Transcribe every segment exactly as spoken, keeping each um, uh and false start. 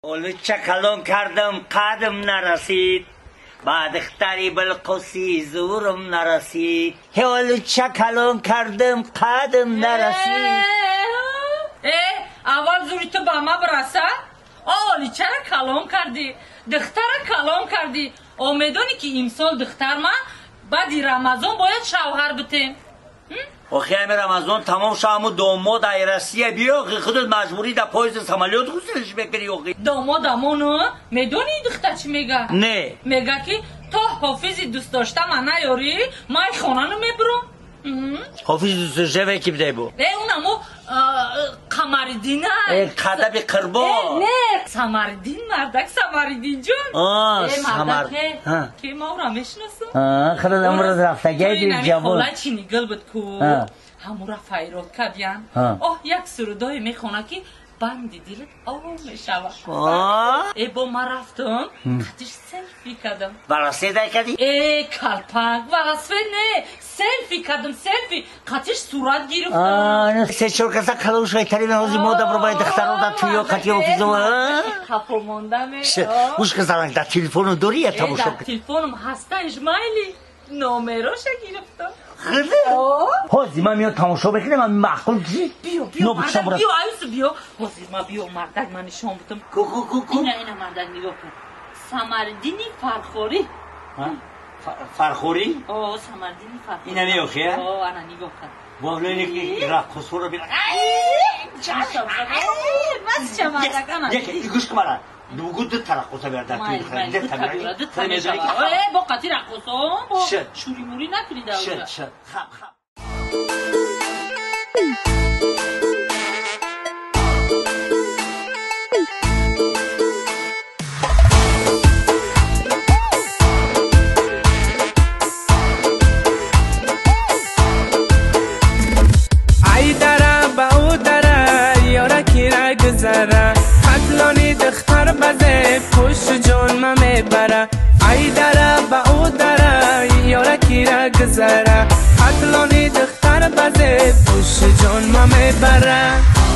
اولو چکلون کردم قدم نرسید بعد اختری بلقصی زورم نرسید اولو چکلون کردم قدم نرسید اه اول زوری تو با ما برسه اولی چرا کلون کردی دختر کلون کردی امیدونی که امسال دختر ما بعد رمضان باید شوهر بتیم آخه همه رمضان تمام شو همون داماد ایرسیه بیا خودت مجبوری در پایز سمالیات خوزیرش بکنی آخه داماد امونو میدونی دختر چی میگه؟ نه میگه که تا حافظی دوست داشته من نیاری من خانه رو میبرم حافظ دوست داشته وی کی بده بو؟ ای اونمو قمردین ای قدب قربا نه سمردین مردک سمردین جون آه سمر که ما را میشناسم آه خیلی امروز رفتگه دیر جوان خلا چینی گل بود کو همون را فیرات کدین آه یک سرودای میخونه که بندی دیلت آروم میشود ای با ما رفتم قدش سلفی کردم براسته کردی؟ ای کلپک براسته نه سلفی کردم سلفی قدش صورت گرفتم آه سه چور کسا کلوش های ترین حوزی مودا برو باید دختر رو در تویو قطی حافظو خفا ماندم اوش که زرنگ در تلفونو دوری یا تماشا در تلفونم هسته اجمایلی نامراش گرفتم خیلی؟ حاضی من میاد تماشا بکنه من معقول چی؟ بیو بیو مردک بیو عیوز بیو حاضی من بیو مردک من نشان بودم کو کو کو کو اینا اینا مردک نگاه کن سمردینی فرخوری فرخوری؟ آه سمردینی فرخوری اینا میو خیه؟ آه انا نگاه کن واقعی که رقصو رو بیرن چشم بس چه مردک انا یکی گوش کمارن دوگو دو ترقصه بیردن توی بخرم دو تبیره دو تبیره با قطی رقصه با شوری موری نکنی دولت شد شد خب خب ای دره با او دره یارکی را گذره قتلانی دختر بزه پشت جان ما میبره ای دره با او دره یارکی را گذره قتلانی دختر بزه پشت جان ما میبره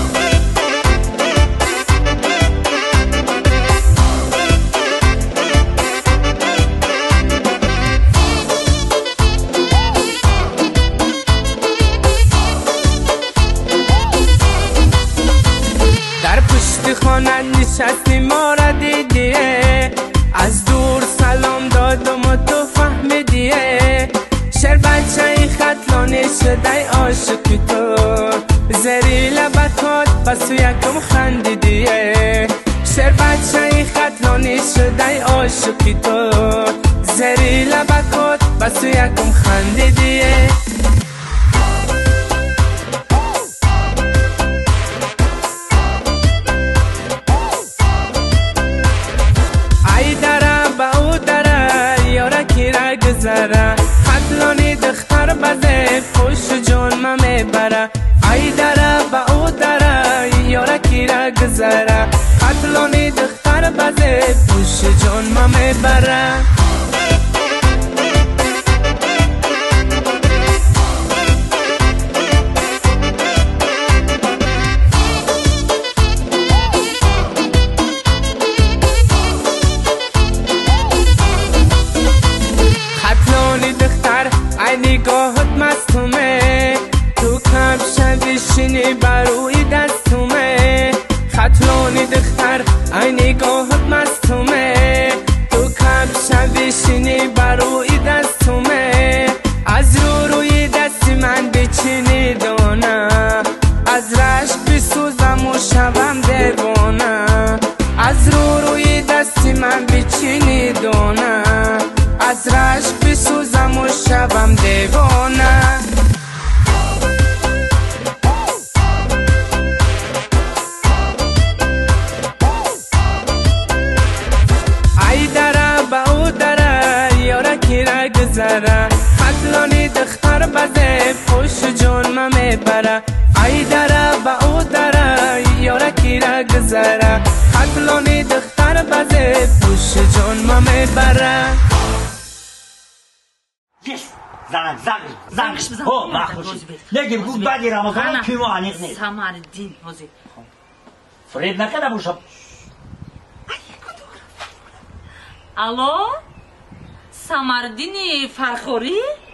در پشت خانه نشستی ما را دیدیه از دور سلام دادم و تو فهمیدیه شر بچه ای خطلانی شده عاشقی تو زری لبتات بس یکم خندیدیه شر بچه ای خطلانی شده عاشقی تو زری لبتات بس یکم خندیدیه گذره قتلانی دختر بزه پشت جان ما میبره ای دره با او دره یارکی را گذره قتلانی دختر بزه پشت جان ما میبره نگاهت مستومه تو کم شدیشینی بروی دستومه خطلانی دختر ای نگاهت مستومه تو کم شدیشینی بروی دستومه از رو روی دستی من بچینی دونه از رشک بسوزم و شبم دیوانه از رو روی دستی من بچینی دونه از رشک بسوزم و شبم دیوانه ای دره با او دره یارکی را گذره قتلانی دختر بزه پشت جان ما میبره ای دره با او دره یارکی را گذره قتلانی دختر بزه پشت جان ما میبره زنگ زنگ زنگش بزن او مخوشی نگیم بود بعدی رمضان کیمو عنیق نیست سمردین حاضر فرید نکده باشم الو سمردین فرخوری